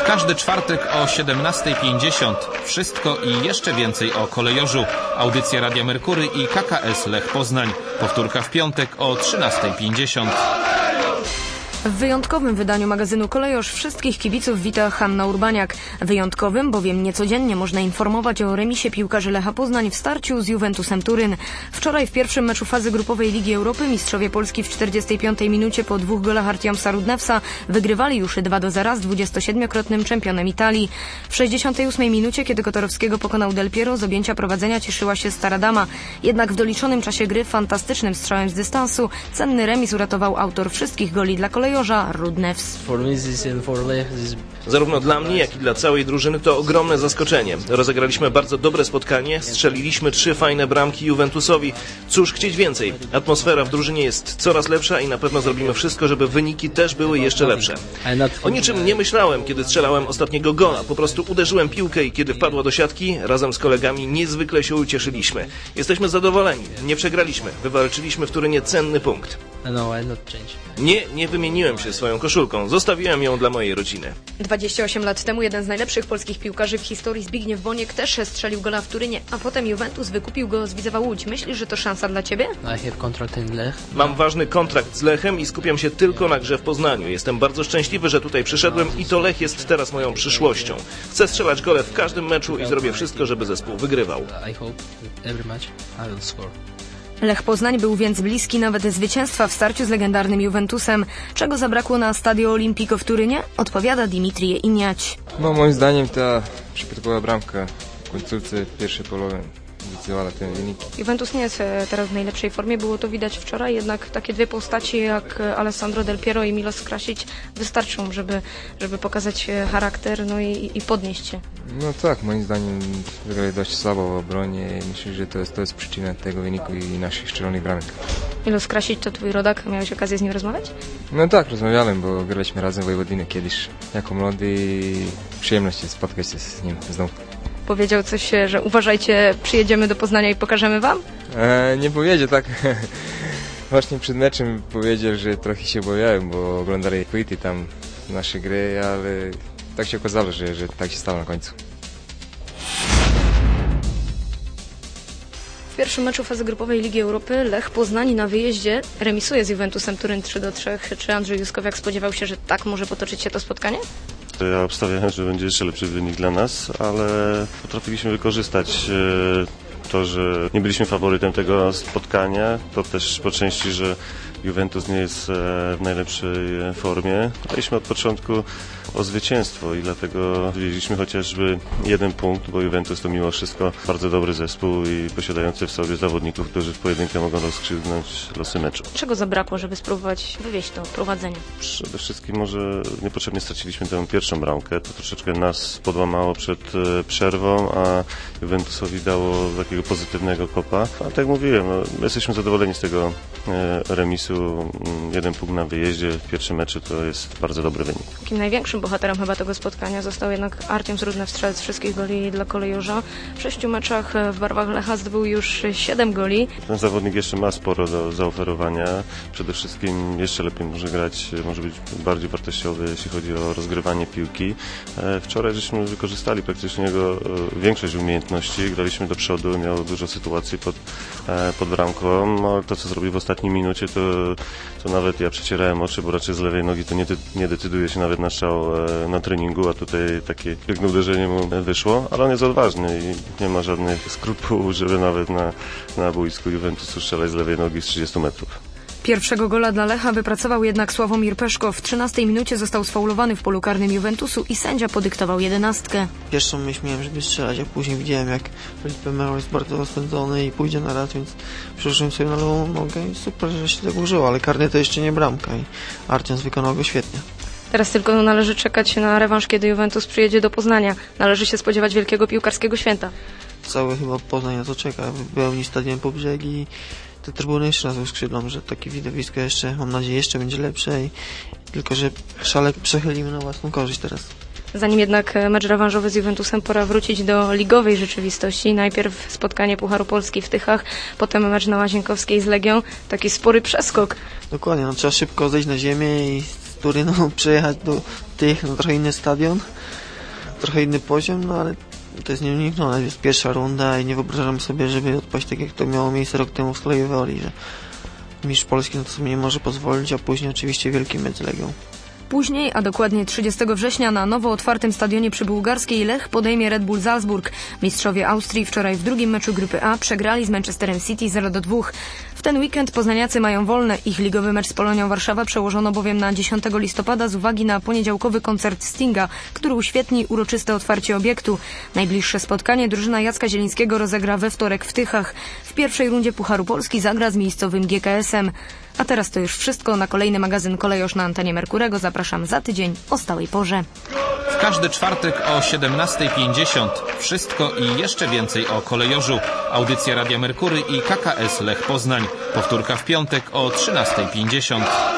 każdy czwartek o 17:50. Wszystko i jeszcze więcej o kolejorzu. Audycja Radia Merkury i KKS Lech Poznań. Powtórka w piątek o 13:50. W wyjątkowym wydaniu magazynu Kolejorz wszystkich kibiców wita Hanna Urbaniak. Wyjątkowym, bowiem niecodziennie można informować o remisie piłkarzy Lecha Poznań w starciu z Juventusem Turyn. Wczoraj w pierwszym meczu fazy grupowej Ligi Europy mistrzowie Polski w 45 minucie po 2 golach Artiomsa Rudnevsa wygrywali już 2-0 z 27-krotnym czempionem Italii. W 68 minucie, kiedy Kotorowskiego pokonał Del Piero, z objęcia prowadzenia cieszyła się Stara Dama. Jednak w doliczonym czasie gry fantastycznym strzałem z dystansu cenny remis uratował autor wszystkich goli dla kolejorza, Rudnevs. Zarówno dla mnie, jak i dla całej drużyny to ogromne zaskoczenie. Rozegraliśmy bardzo dobre spotkanie, strzeliliśmy 3 fajne bramki Juventusowi. Cóż chcieć więcej? Atmosfera w drużynie jest coraz lepsza i na pewno zrobimy wszystko, żeby wyniki też były jeszcze lepsze. O niczym nie myślałem, kiedy strzelałem ostatniego gola. Po prostu uderzyłem piłkę i kiedy wpadła do siatki, razem z kolegami niezwykle się ucieszyliśmy. Jesteśmy zadowoleni. Nie przegraliśmy. Wywalczyliśmy w Turynie cenny punkt. Nie wymieniłem się swoją koszulką. Zostawiłem ją dla mojej rodziny. 28 lat temu jeden z najlepszych polskich piłkarzy w historii, Zbigniew Boniek, też strzelił gola w Turynie, a potem Juventus wykupił go z Widzewa Łódź. Myślisz, że to szansa dla ciebie? Mam ważny kontrakt z Lechem i skupiam się tylko na grze w Poznaniu. Jestem bardzo szczęśliwy, że tutaj przyszedłem i to Lech jest teraz moją przyszłością. Chcę strzelać gole w każdym meczu i zrobię wszystko, żeby zespół wygrywał. Lech Poznań był więc bliski nawet zwycięstwa w starciu z legendarnym Juventusem. Czego zabrakło na Stadio Olimpico w Turynie? Odpowiada Dimitrije Iniać. Moim zdaniem ta przypadkowa bramka w końcówce pierwszej połowy zdecydowała ten wynik. Juventus nie jest teraz w najlepszej formie, było to widać wczoraj, jednak takie dwie postaci jak Alessandro Del Piero i Milos Krasić wystarczą, żeby pokazać charakter, no i podnieść się. No tak, moim zdaniem wygrali dość słabo w obronie. Myślę, że to jest przyczyna tego wyniku i naszych strzelonych bramek. Milos Krasić to twój rodak, miałeś okazję z nim rozmawiać? No tak, rozmawiałem, bo graliśmy razem w Wojwodinie kiedyś jako młody i przyjemność jest spotkać się z nim znowu. Powiedział coś, że uważajcie, przyjedziemy do Poznania i pokażemy wam? Nie powiedział tak. Właśnie przed meczem powiedział, że trochę się obawiałem, bo oglądali płyty tam nasze gry, ale tak się okazało, że tak się stało na końcu. W pierwszym meczu fazy grupowej Ligi Europy Lech Poznań na wyjeździe remisuje z Juventusem Turyn 3-3. Czy Andrzej Juskowiak spodziewał się, że tak może potoczyć się to spotkanie? Ja obstawiałem, że będzie jeszcze lepszy wynik dla nas, ale potrafiliśmy wykorzystać to, że nie byliśmy faworytem tego spotkania. To też po części, że Juventus nie jest w najlepszej formie. Graliśmy od początku o zwycięstwo i dlatego wzięliśmy chociażby 1 punkt, bo Juventus to mimo wszystko bardzo dobry zespół i posiadający w sobie zawodników, którzy w pojedynkę mogą rozstrzygnąć losy meczu. Czego zabrakło, żeby spróbować wywieźć to prowadzenie? Przede wszystkim może niepotrzebnie straciliśmy tę pierwszą bramkę. To troszeczkę nas podłamało przed przerwą, a Juventusowi dało takiego pozytywnego kopa. A tak jak mówiłem, no, jesteśmy zadowoleni z tego remisu. 1 punkt na wyjeździe w pierwszym meczu to jest bardzo dobry wynik. Takim największym bohaterem chyba tego spotkania został jednak Artioms Rudnev, strzelec wszystkich goli dla kolejorza. W 6 meczach w barwach Lecha zdobył już 7 goli. Ten zawodnik jeszcze ma sporo do zaoferowania. Przede wszystkim jeszcze lepiej może grać, może być bardziej wartościowy, jeśli chodzi o rozgrywanie piłki. Wczoraj żeśmy wykorzystali praktycznie jego większość umiejętności. Graliśmy do przodu, miał dużo sytuacji pod bramką. No, to, co zrobił w ostatniej minucie, to nawet ja przecierałem oczy, bo raczej z lewej nogi to nie decyduje się nawet na strzał na treningu, a tutaj takie piękne uderzenie mu wyszło, ale on jest odważny i nie ma żadnych skrupułów, żeby nawet na boisku Juventusu strzelać z lewej nogi z 30 metrów. Pierwszego gola dla Lecha wypracował jednak Sławomir Peszko. W 13 minucie został sfaulowany w polu karnym Juventusu i sędzia podyktował 11. Pierwszą myśl miałem, żeby strzelać, a później widziałem, jak Felipe Melo jest bardzo rozpędzony i pójdzie na raz, więc przyłożyłem sobie na lewą nogę i super, że się tak użyło, ale karny to jeszcze nie bramka i Artioms wykonał go świetnie. Teraz tylko należy czekać na rewanż, kiedy Juventus przyjedzie do Poznania. Należy się spodziewać wielkiego piłkarskiego święta. Cały chyba Poznań na to czeka. Wypełni stadion po brzegi i te trybuny jeszcze raz uskrzydlą, że takie widowisko jeszcze, mam nadzieję, jeszcze będzie lepsze i tylko, że szalek przechylimy na własną korzyść teraz. Zanim jednak mecz rewanżowy z Juventusem, pora wrócić do ligowej rzeczywistości. Najpierw spotkanie Pucharu Polski w Tychach, potem mecz na Łazienkowskiej z Legią. Taki spory przeskok. Dokładnie, no, trzeba szybko zejść na ziemię i Turynu przejechać do tych, no trochę inny stadion, trochę inny poziom, no ale to jest nieuniknione, jest pierwsza runda i nie wyobrażam sobie, żeby odpaść tak jak to miało miejsce rok temu w Kolejowej Woli, że mistrz Polski no to sobie nie może pozwolić, a później oczywiście wielki mecz z Legią. Później, a dokładnie 30 września na nowo otwartym stadionie przy Bułgarskiej Lech podejmie Red Bull Salzburg. Mistrzowie Austrii wczoraj w drugim meczu grupy A przegrali z Manchesterem City 0-2. W ten weekend poznaniacy mają wolne. Ich ligowy mecz z Polonią Warszawa przełożono bowiem na 10 listopada z uwagi na poniedziałkowy koncert Stinga, który uświetni uroczyste otwarcie obiektu. Najbliższe spotkanie drużyna Jacka Zielińskiego rozegra we wtorek w Tychach. W pierwszej rundzie Pucharu Polski zagra z miejscowym GKS-em. A teraz to już wszystko. Na kolejny magazyn Kolejosz na antenie Merkurego zapraszam za tydzień o stałej porze. W każdy czwartek o 17:50 wszystko i jeszcze więcej o Kolejorzu. Audycja Radia Merkury i KKS Lech Poznań. Powtórka w piątek o 13:50.